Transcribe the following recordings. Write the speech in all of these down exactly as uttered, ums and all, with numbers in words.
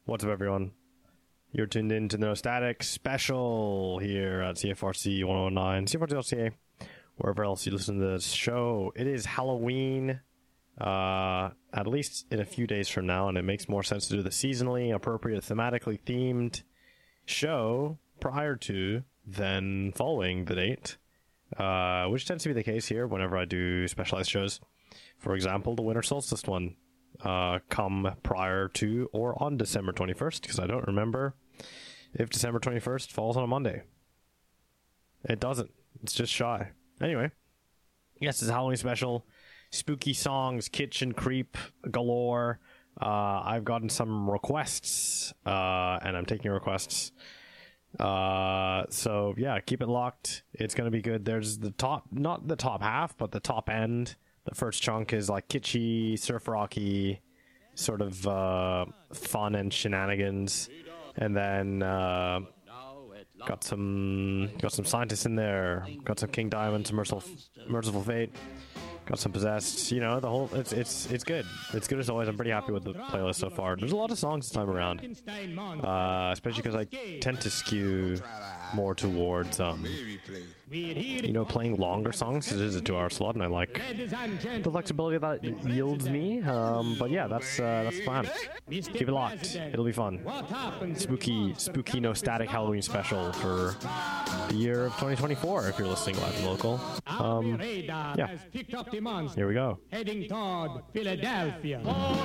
What's up, everyone? You're tuned in to the No Static special here at C F R C one oh nine, C F R C dot C A, wherever else you listen to this show. It is Halloween, uh, at least in a few days from now, and it makes more sense to do the seasonally appropriate, thematically themed show prior to than following the date, uh, which tends to be the case here whenever I do specialized shows. For example, the Winter Solstice one. Uh, come prior to or on December twenty-first, because I don't remember if December twenty-first falls on a Monday. It doesn't. It's just shy. Anyway, yes, it's a Halloween special. Spooky songs, kitchen creep galore. Uh, I've gotten some requests, uh, and I'm taking requests. Uh, so yeah, keep it locked. It's gonna be good. There's the top, not the top half, but the top end. The first chunk is like kitschy, surf rocky, sort of uh, fun and shenanigans, and then uh, got some got some scientists in there, got some King Diamond, some Merciful, Merciful Fate, got some Possessed. You know, the whole it's it's it's good. It's good as always. I'm pretty happy with the playlist so far. There's a lot of songs this time around, uh, especially because I tend to skew more towards um you know playing longer songs. It is a two hour slot and I like the flexibility that it yields me, um but yeah, that's uh that's the plan. Keep it locked, it'll be fun. Spooky spooky No Static Halloween special for the year of twenty twenty-four if you're listening live and local. Um yeah, here we go. Heading toward Philadelphia.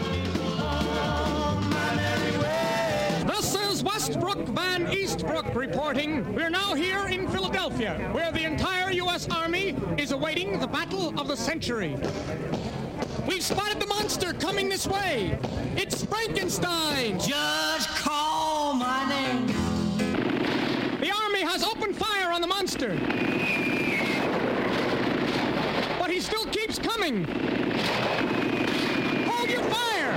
This is Westbrook Van Eastbrook reporting. We're now here in Philadelphia, where the entire U S Army is awaiting the battle of the century. We've spotted the monster coming this way. It's Frankenstein. Just call my name. The Army has opened fire on the monster. But he still keeps coming. Hold your fire.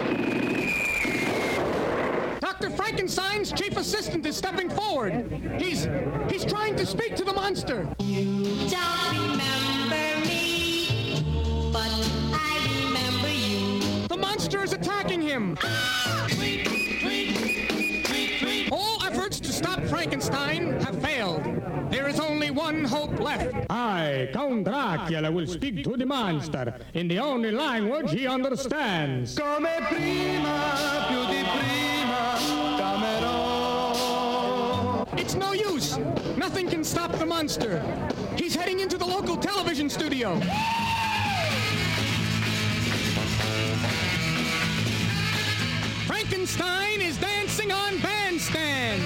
Doctor Frankenstein's chief assistant is stepping forward. He's he's trying to speak to the monster. You don't remember me, but I remember you. The monster is attacking him. Tweet, tweet, tweet, tweet. All efforts to stop Frankenstein have failed. There is only one hope left. I, Count Dracula, will speak to the monster in the only language he understands. Come prima, più di prima, t'amerò. It's no use. Nothing can stop the monster. He's heading into the local television studio. Frankenstein is dancing on bandstand.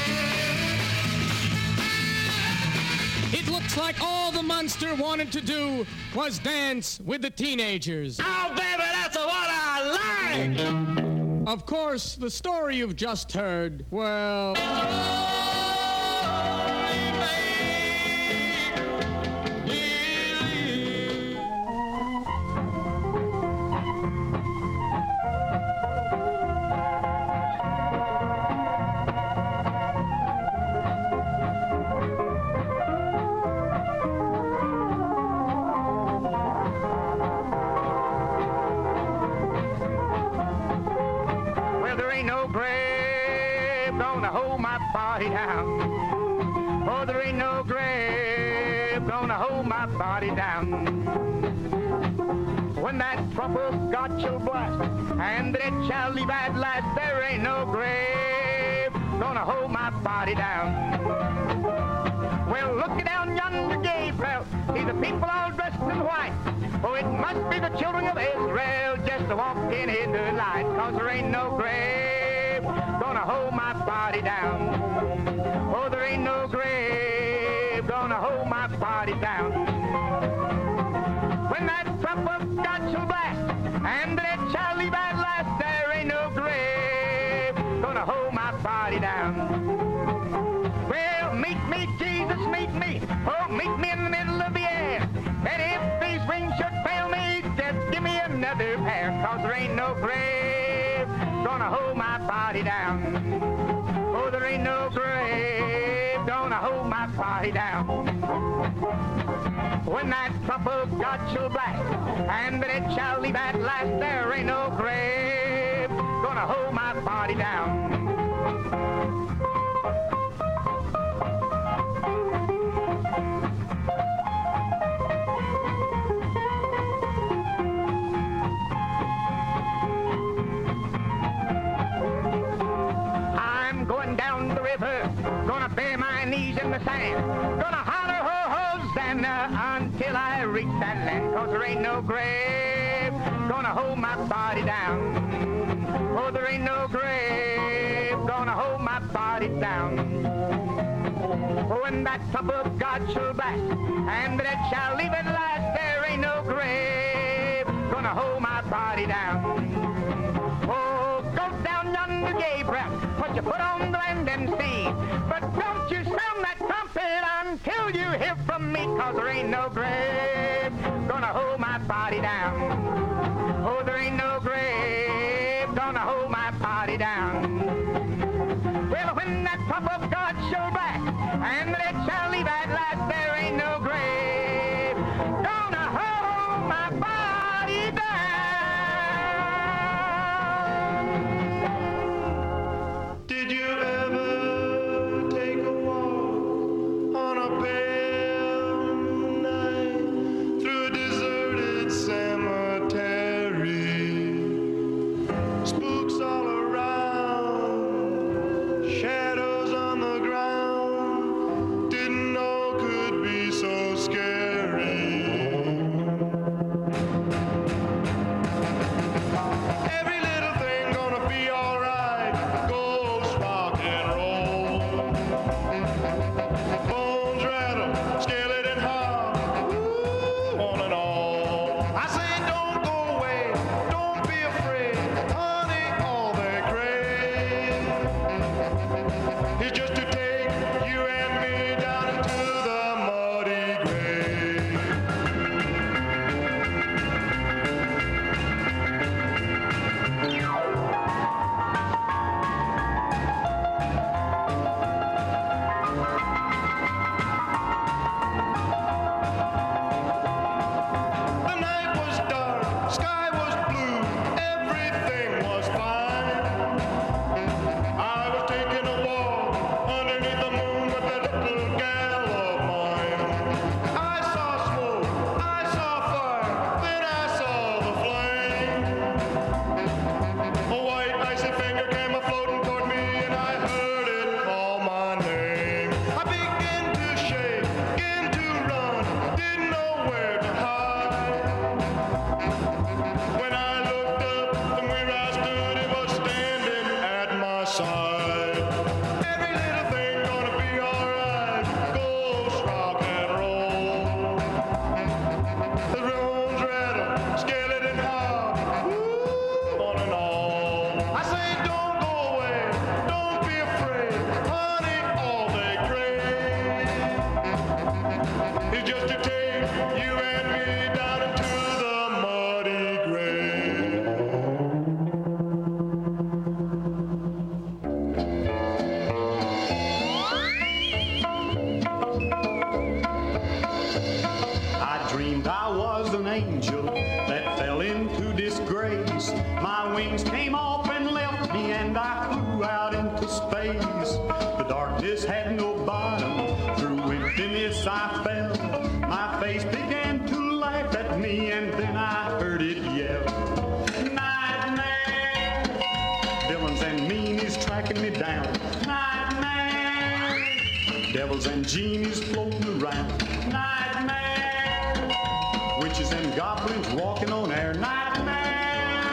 It looks like all the monster wanted to do was dance with the teenagers. Oh, baby, that's what I like! Of course, the story you've just heard, well... Body down. Oh, there ain't no grave gonna hold my body down. When that trumpet got shall blast and it shall leave at last, there ain't no grave gonna hold my body down. Well, look down yonder Gabriel, see the people all dressed in white. Oh, it must be the children of Israel just walking in the light, 'cause there ain't no grave gonna hold my body down. Oh, there ain't no grave gonna hold my body down. When that trumpet got shall blast and it shall leave at last, there ain't no grave gonna hold my body down. Well, meet me, Jesus, meet me. Oh, meet me in the middle of the air. And if these wings should fail me, just give me another pair, 'cause there ain't no grave gonna hold my body down. Oh, there ain't no grave gonna hold my body down. When that trumpet God shall blast, and that it shall leave at last, there ain't no grave gonna gonna hold my body down. I'm going down the river, gonna bury my knees in the sand, gonna holler ho Hosanna until I reach that land, cause there ain't no grave gonna hold my body down. Oh, there ain't no grave gonna hold my body down. Oh, when that trump of God shall blast, and the dead shall leave at last, there ain't no grave gonna hold my body down. Oh, go down yonder, Gabriel, put your foot on the land and see, but don't you sound that trumpet until you hear from me, cause there ain't no grave gonna hold my body down. Oh, there ain't no grave gonna hold my body down. Well, when that trump of God shall blast, and the dead shall leave at last, there ain't no grave gonna hold my body down. Did you ever take a walk on a pale night through a deserted cemetery? Spooks all around, shadows on the ground, didn't know could be so scary. Every little thing gonna be alright, ghost rock and roll. Bones rattle, skeleton hop, ooh, on and on. I say don't go away, don't be afraid, honey, all they crave is just to take you and me down into the muddy grave. The night was dark, sky was blue, everything was fine. I was taking a walk underneath the moon with that little gal of mine. I saw smoke, I saw fire, then I saw the flame. A white icy finger came a-floating toward me and I heard it call my name. I began to shake, began to run, didn't know where to hide. When I looked up from where I stood, it was standing at my side. Every little thing gonna be alright, ghost rock and roll. The bones rattle, skeleton hop, ooh, on and on. I say don't go away, don't be afraid, honey, all they crave is just to take you and me down into the muddy grave. I dreamed I was an angel that fell into disgrace. My wings came off and left me and I flew out into space. The darkness had no bottom, through emptiness I fell. My face began to laugh at me and then I heard it yell. Nightmare, villains and meanies tracking me down. Nightmare, devils and genies floating around. Nightmare, witches and goblins walking on air. Nightmare,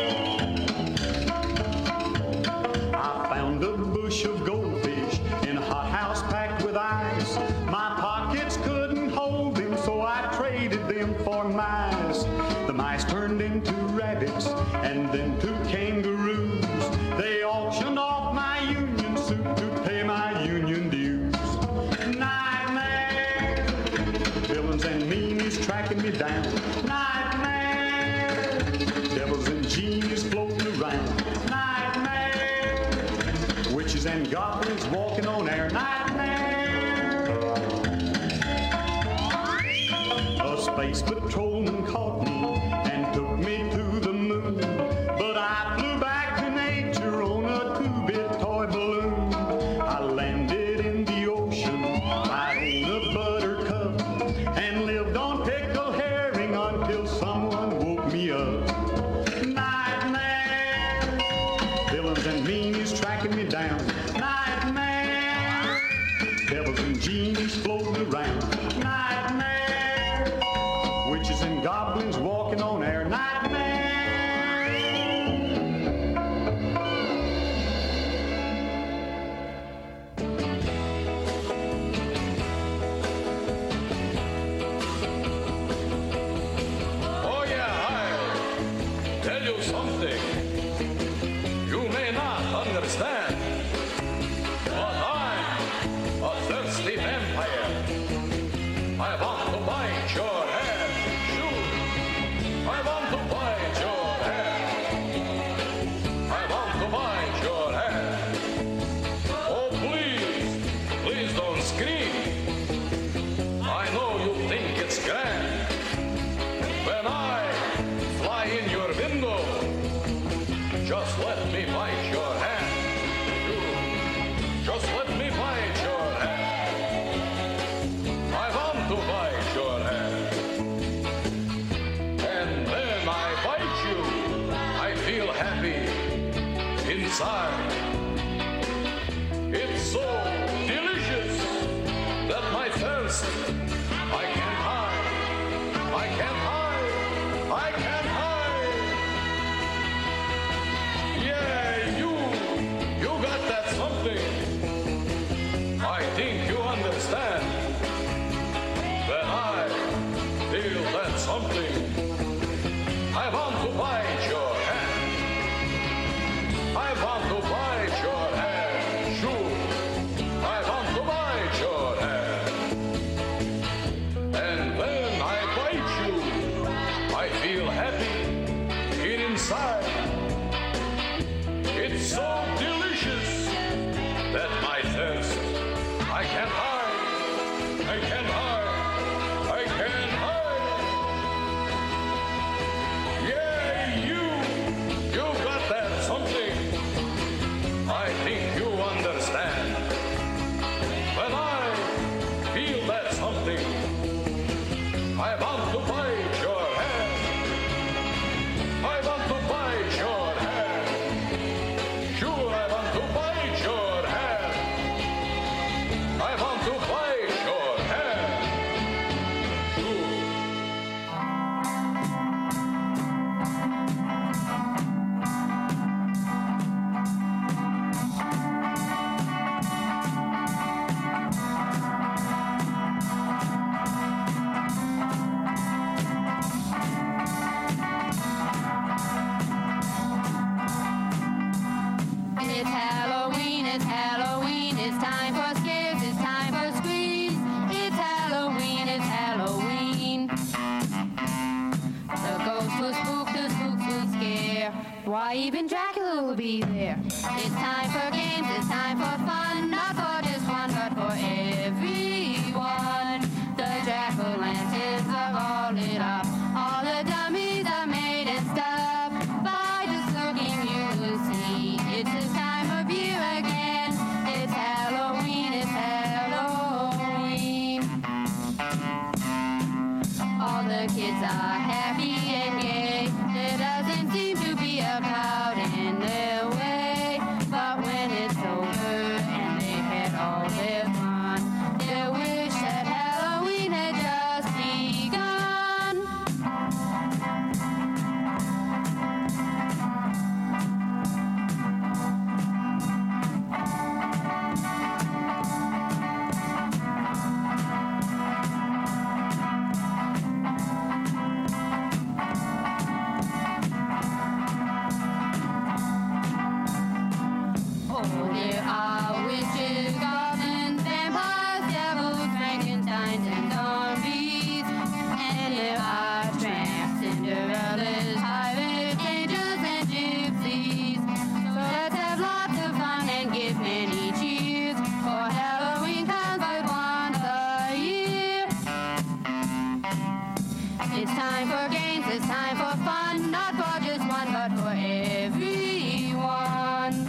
I found a bush of goldfish in a hothouse packed with ice. My pockets couldn't hold them, so I traded them for mice. The mice turned into rabbits and then to kangaroos. They auctioned off my union suit to pay my union dues. Nightmare, villains and meanies tracking me down. Nightmare, devils and genies floating around. Nightmare, witches and goblins walking on air. Nightmare, a space patrolman caught me and took me to the moon, but I flew back to Naples devils and meanies tracking me down. Nightmare. Devils and genies floating around. Nightmare. Witches and goblins walking on air. Nightmare. Oh yeah, I'll tell you something you may not understand, but I'm a thirsty vampire. I want to bite your head, shoot. I want to bite your head. I want to bite your head. Oh please, please don't scream. I know you think it's grand when I fly in your window. Just let me bite your hand. You, just let me bite your hand. I want to bite your hand. And when I bite you, I feel happy inside. It's so delicious that my thirst I can't hide. I can't hide. I can't hide. Yeah, you, you got that something. I think you understand that I feel that something. I want to bite your hand. I want to bite your hand. Sure, I want to bite your hand. And when I bite you, I feel happy here inside. It's so delicious that my thirst I can't hide. I can't hide. I can't hide. Yeah, you, you got that something. I think you understand. When I feel that something, I want to bite your hand. I want to bite your hand. Sure, I want to bite your hand. I want to bite your hand. Sure. It's Halloween, it's Halloween, it's time for scares, it's time for screams. It's Halloween, it's Halloween. The ghosts will spook, the spooks will scare. Why even Dracula will be there. It's time for games, it's time for fun, not for just one, but for everyone. The jack-o'-lanterns are all lit up, all the dummies are made and stuff. By just looking you will see, it's this time of year again. It's Halloween, it's Halloween. All the kids are happy and gay. There doesn't seem to be a cloud in their way. But when it's over and they had all their fun, they wish that Halloween had just begun. Oh, there are witches, goblins, vampires, devils, Frankensteins, and zombies. And there are tramps, Cinderellas, pirates, angels, and gypsies. So let's have lots of fun and give many cheers, for Halloween comes but once a year. It's time for games, it's time for fun, not for just one, but for everyone.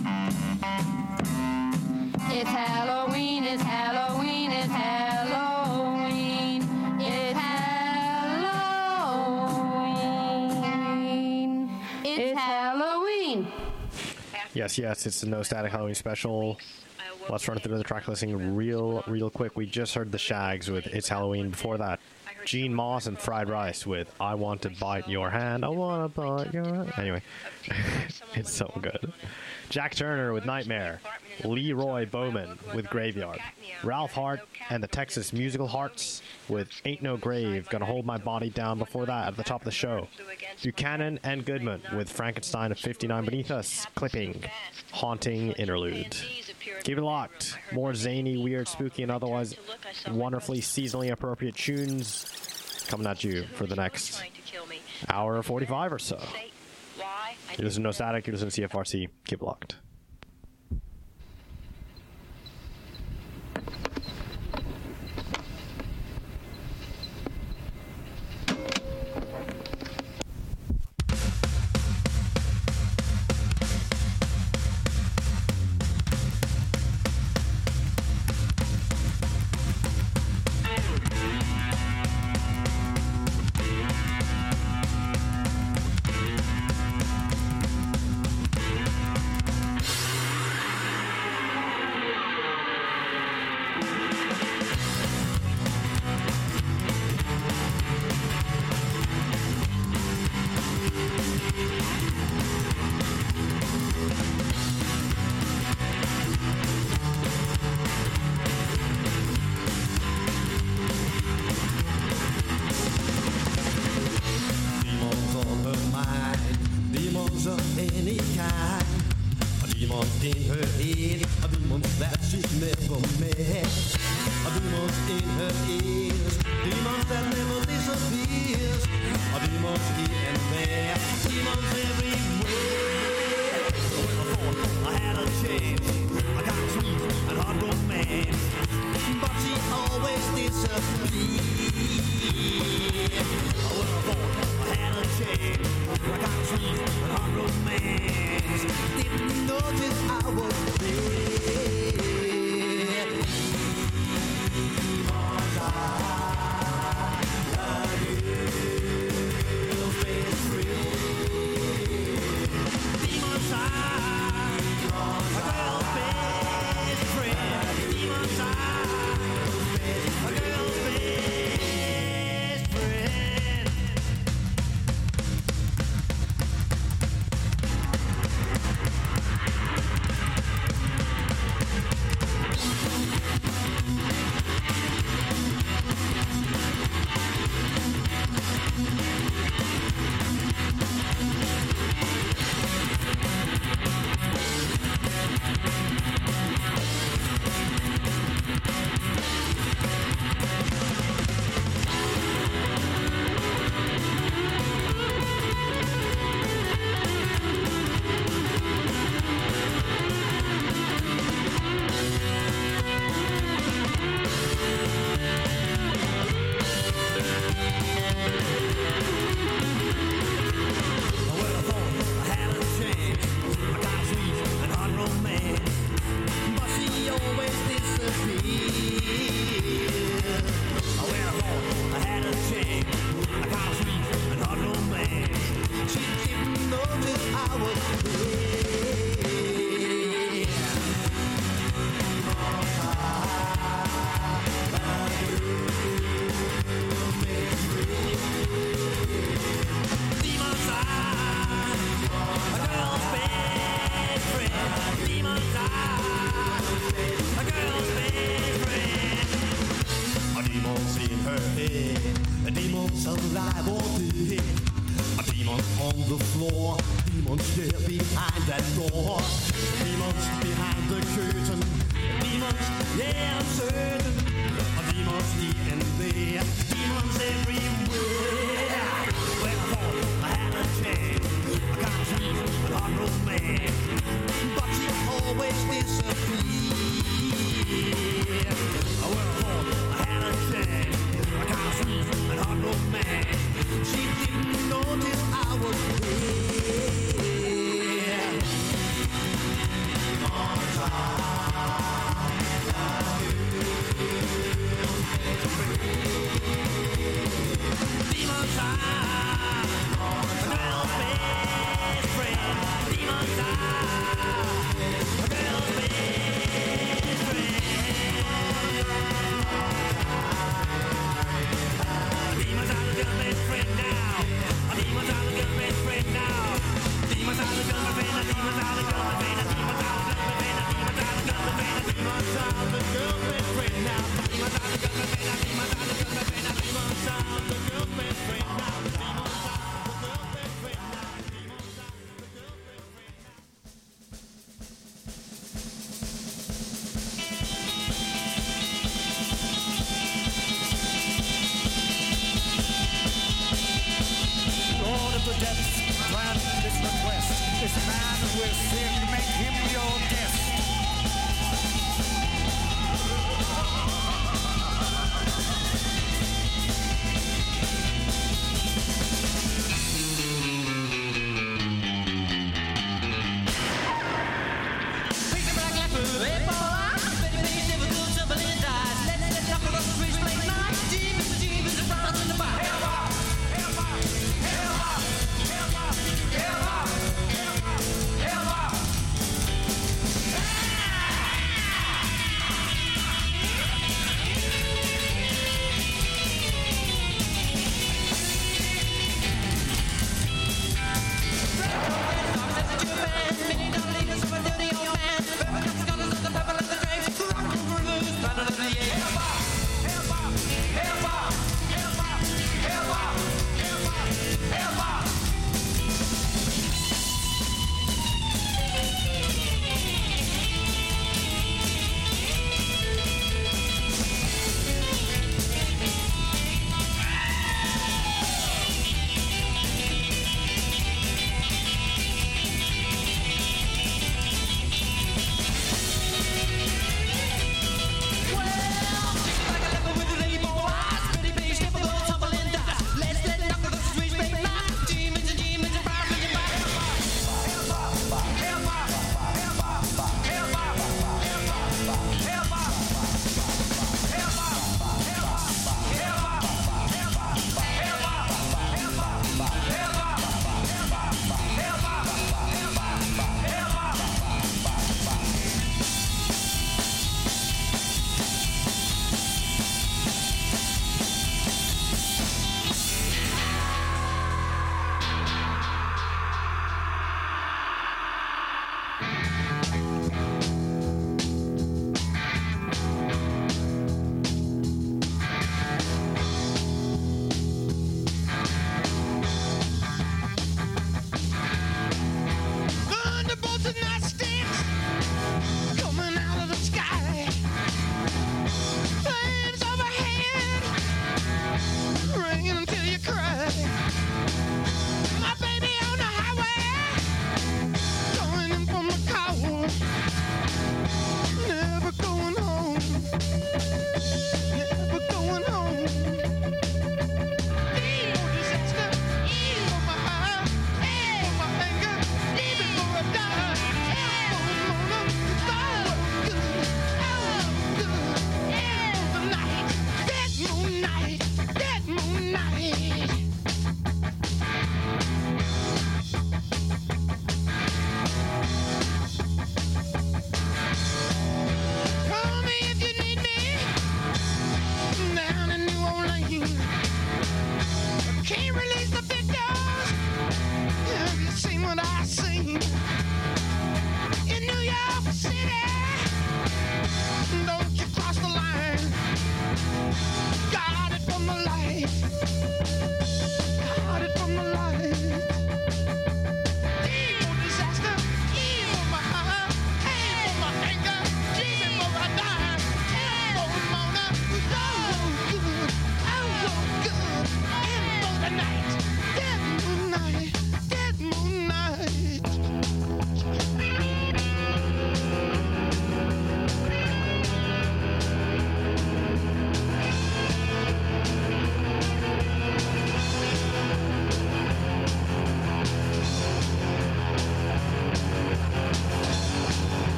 It's Halloween, it's Halloween, it's Halloween. It's Halloween. It's Halloween. Yes, yes, it's the No Static Halloween special. Let's run through the track listing real, real quick. We just heard the Shags with It's Halloween. Before that, Gene Moss and Fried Rice with I Want to Bite Your Hand. I want to bite your hand. Anyway, it's so good. Jack Turner with Nightmare. Leroy Bowman with Graveyard. Ralph Hart and the Texas Musical Hearts with Ain't No Grave. Gonna Hold My Body Down. Before that, at the top of the show, Buchanan and Goodman with Frankenstein of fifty-nine Beneath Us. Clipping. Haunting Interlude. Keep it locked. More zany, weird, spooky, and otherwise wonderfully seasonally appropriate tunes coming at you for the next hour forty-five or so. You listen to No Static, you listen to C F R C. Keep it locked.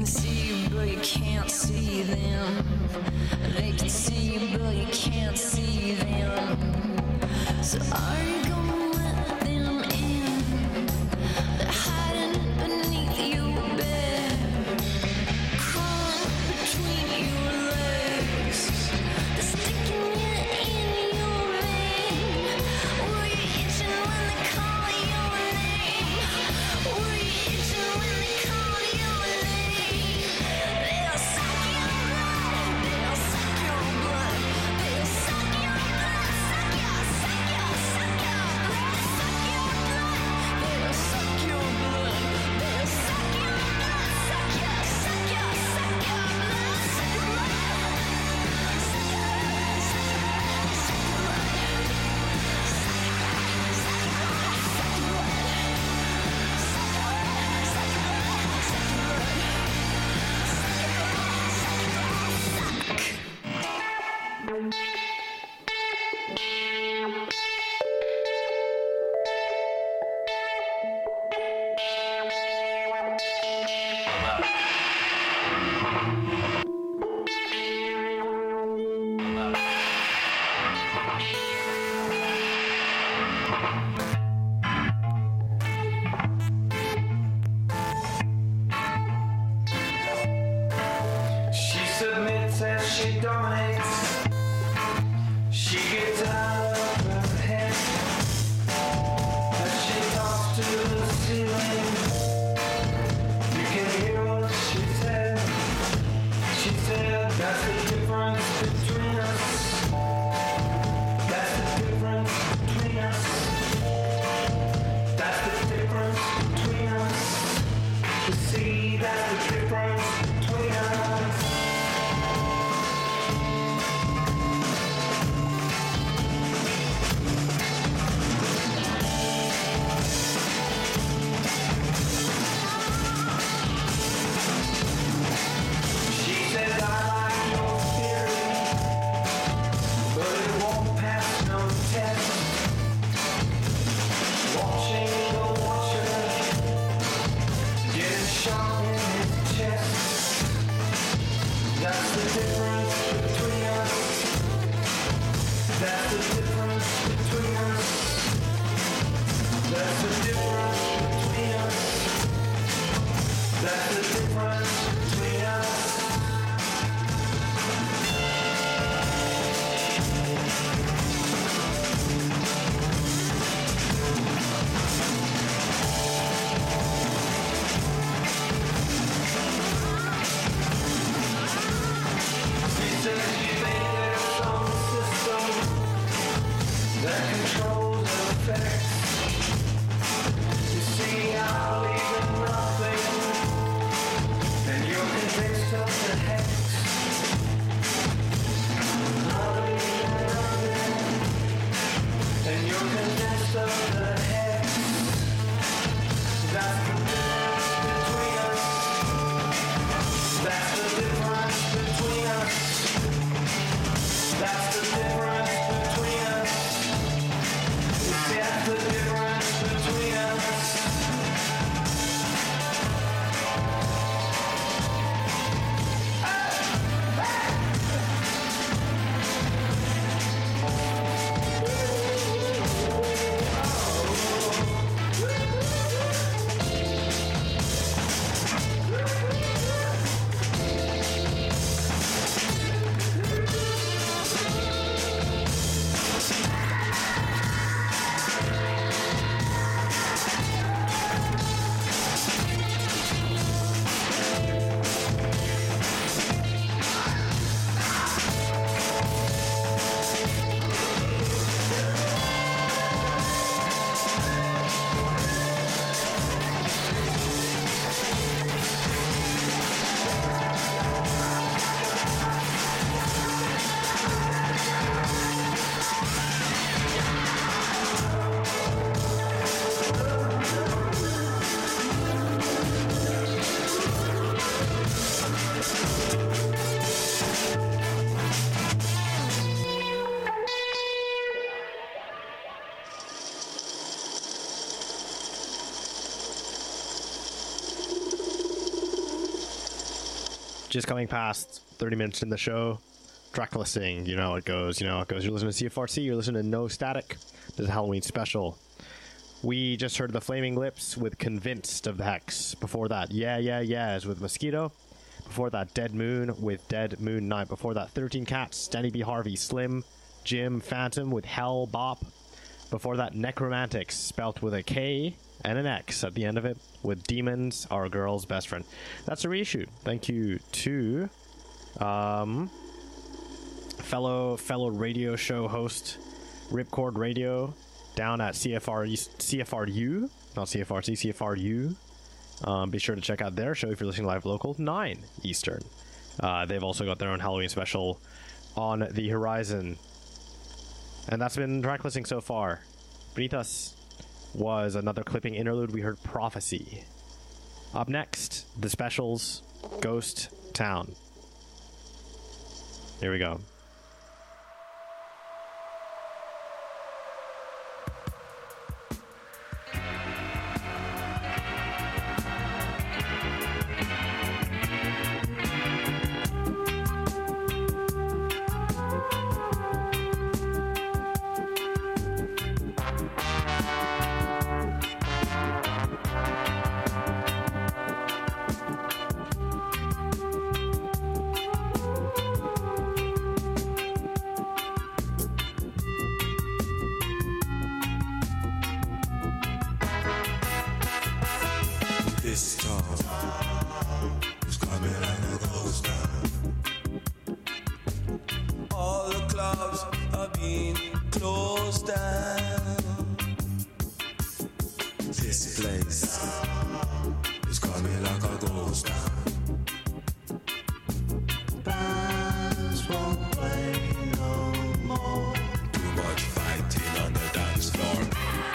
can see you, but you can't see them. They can see you, but you can't see them. So are you gonna let them in? They're hiding beneath your bed, crawling between your legs. They're sticking you in your vein. Were you itching when they call your name? Were you itching when they call your name? They'll suck your blood. They'll suck your blood. They'll suck your blood. Suck your, suck your, suck your. just coming past thirty minutes in the show, track listing, you know how it goes, you know how it goes. You're listening to C F R C, you're listening to No Static. This is a Halloween special. We just heard the Flaming Lips with Convinced of the Hex. Before that, Yeah, Yeah, Yeahs with Mosquito. Before that, Dead Moon with Dead Moon Night. Before that, thirteen Cats, Danny B. Harvey, Slim, Jim, Phantom with Hell Bop. Before that, Necromantics, spelt with a K and an X at the end of it, with Demons, Our Girl's Best Friend. That's a reissue. Thank you to um, fellow fellow radio show host Ripcord Radio down at C F R C F R U, not C F R C, C F R U. Um, be sure to check out their show if you're listening live local, nine Eastern. Uh, they've also got their own Halloween special on the horizon. And that's been track listing so far. Beneath us was another clipping interlude. We heard Prophecy. Up next, the specials, Ghost Town. Here we go. This storm is coming like a ghost town. All the clubs are being closed down. This place is coming like a ghost town. Bands won't play no more. Too much fighting on the dance floor.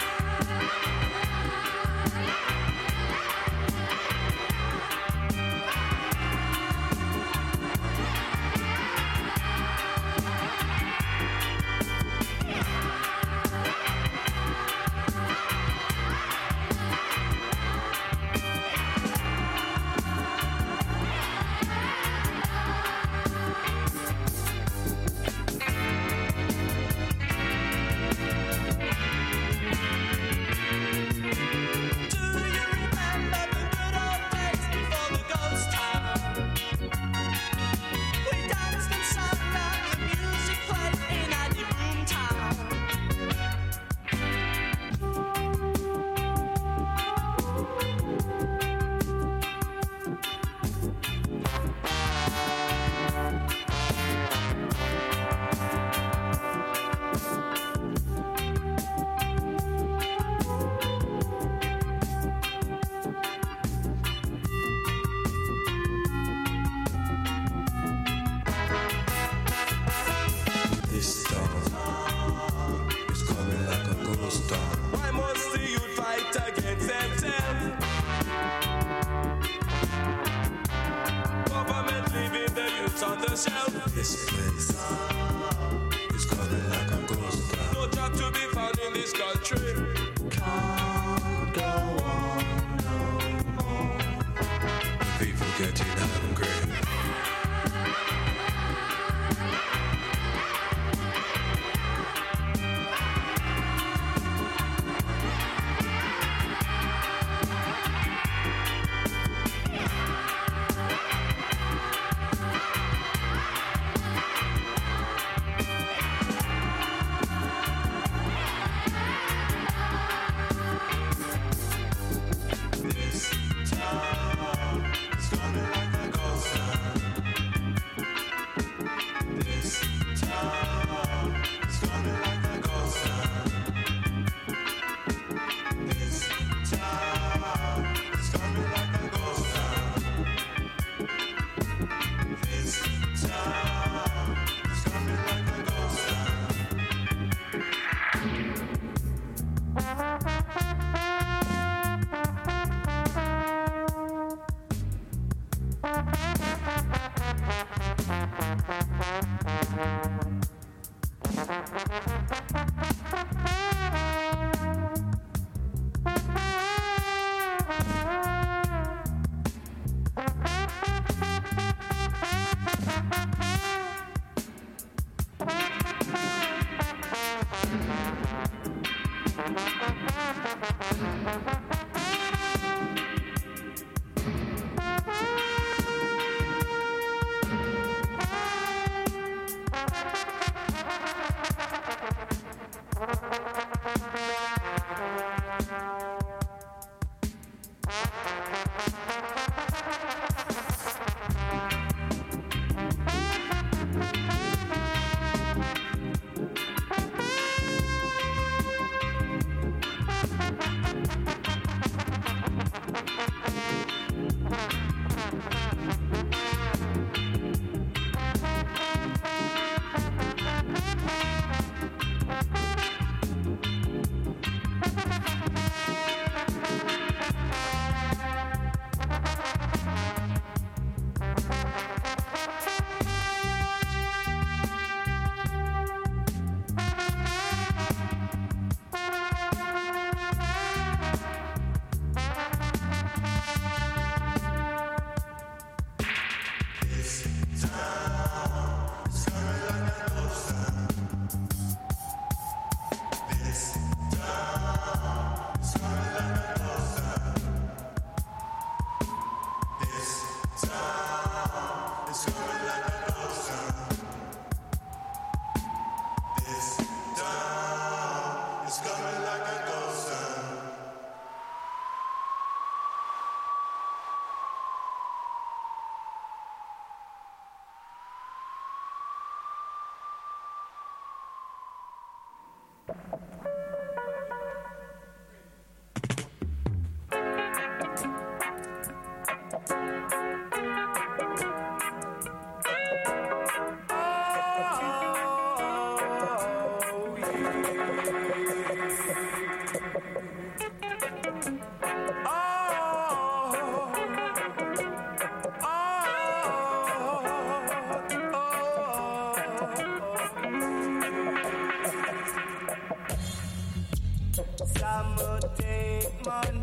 This place is coming like a ghost town. No job to be found in this country. Can't go on no more. The people getting hungry.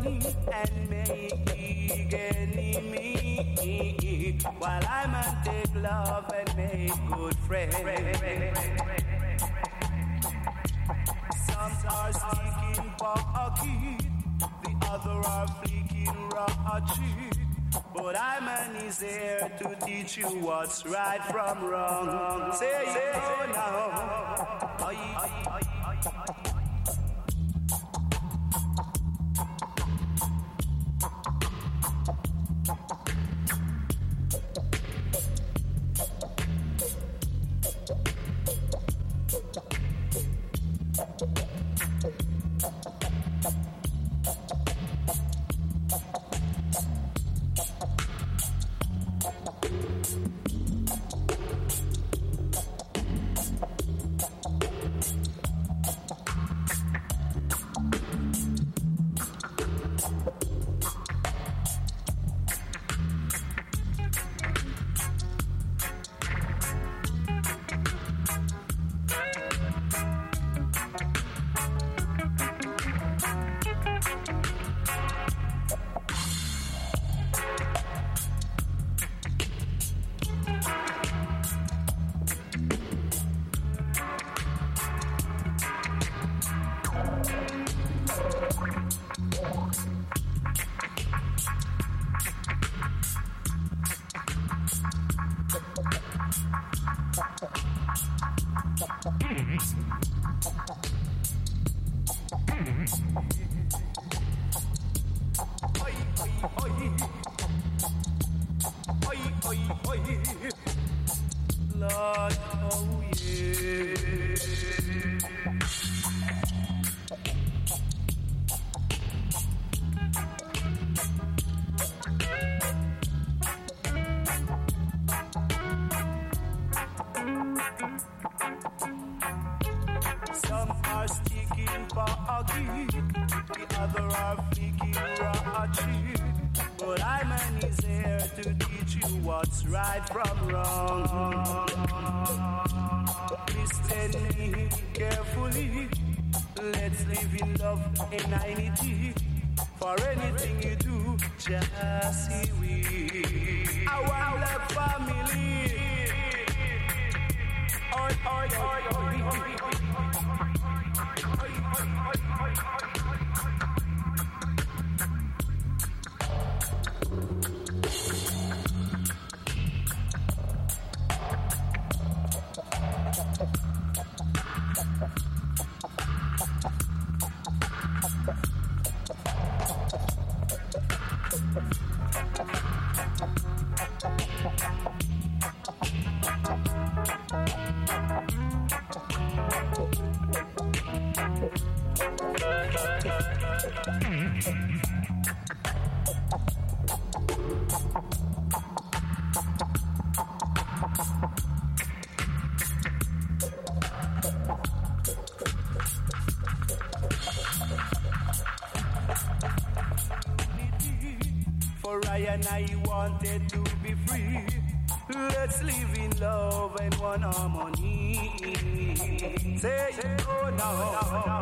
money and make enemy, while I man take love and make good friends. Some are speaking pocket, the other are flicking ratchet. But I man is here to teach you what's right from wrong. Say it now. Aye, aye, aye, aye. Lord, oh yeah. Some are sticking pocket, the other are flicking ratchet. But I man is here to teach you what's right from wrong. Listen me carefully. Let's live in love and unity. For anything you do, just see we. Our black family. Oi, oi, oi, oi, oi. For I and I wanted to be free. Let's live in love and one harmony. Say it, oh no.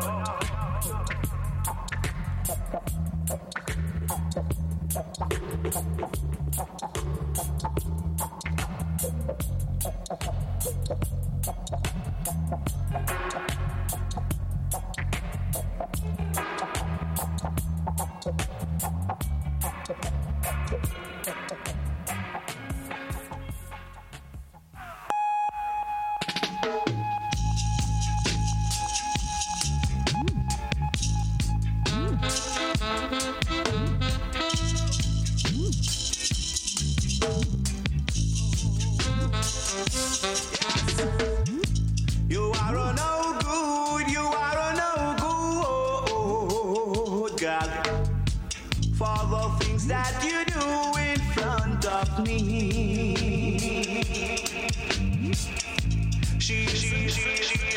You are no good, you are no good, God, for the things that you do in front of me. She, she, she, she, she,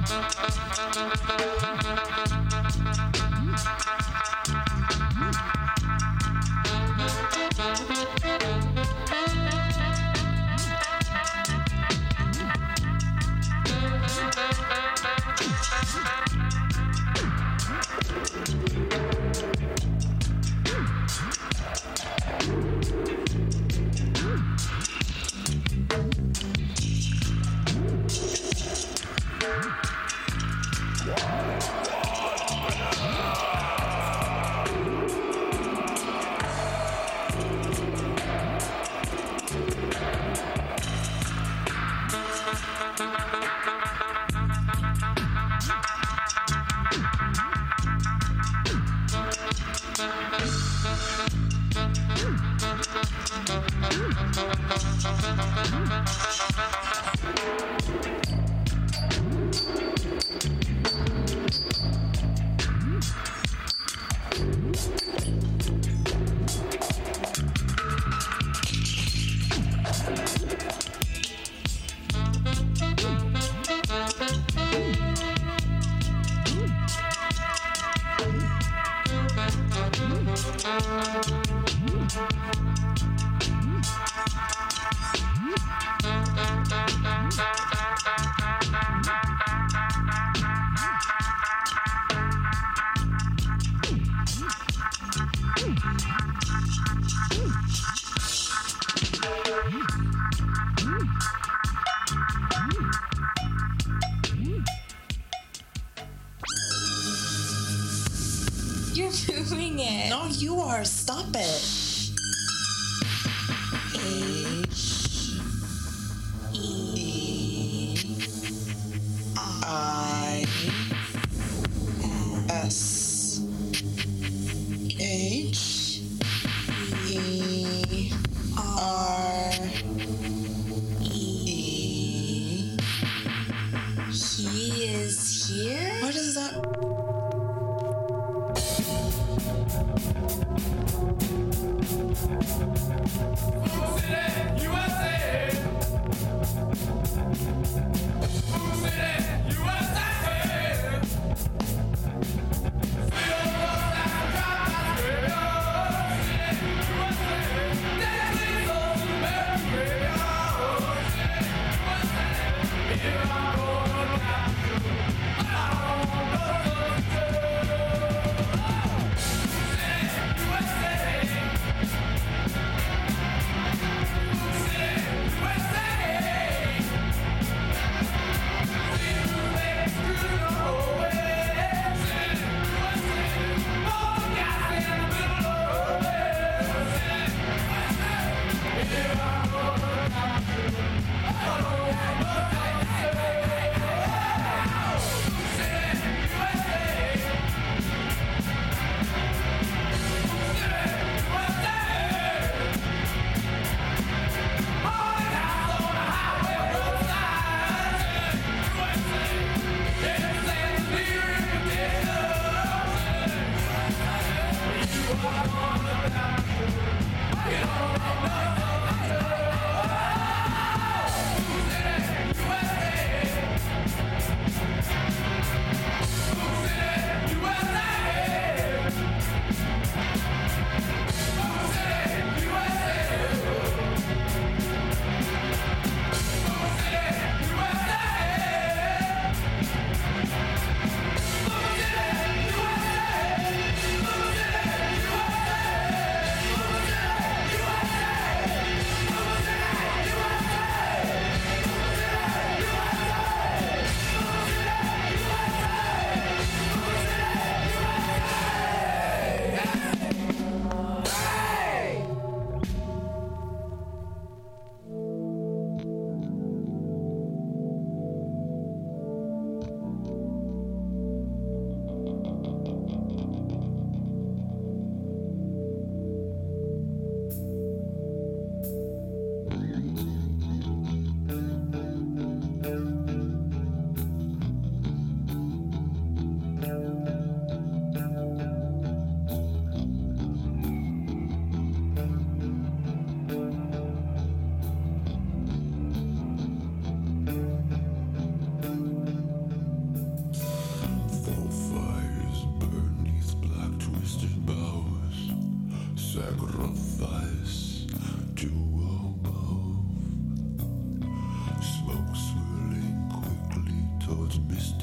You're moving it. No, you are. Stop it. H E I S H E R E. He is here? What is that?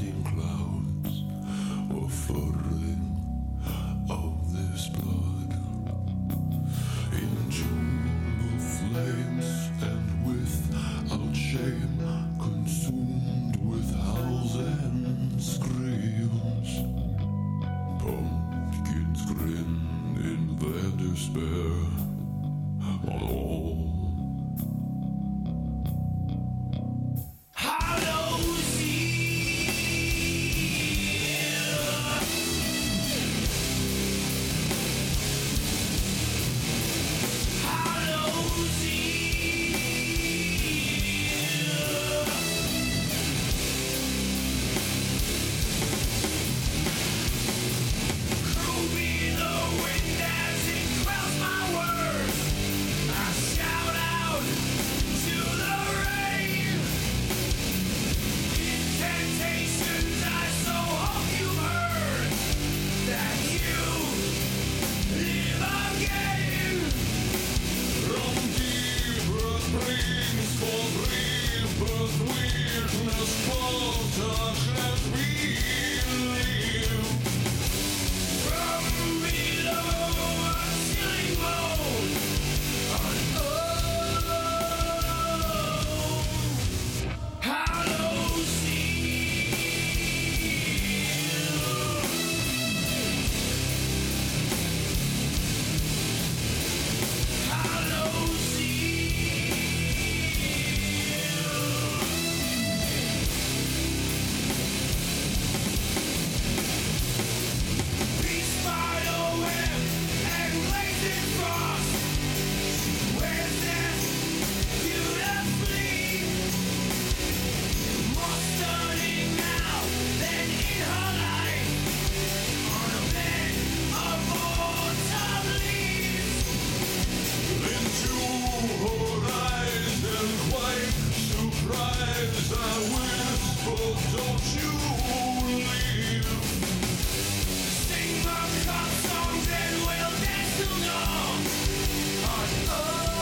melting clouds or fluttering of this blood in jungle flames and without shame, consumed with howls and screams. Pumpkins grin in their despair. Oh. Sing my pop songs and we'll dance till dawn. Oh, oh.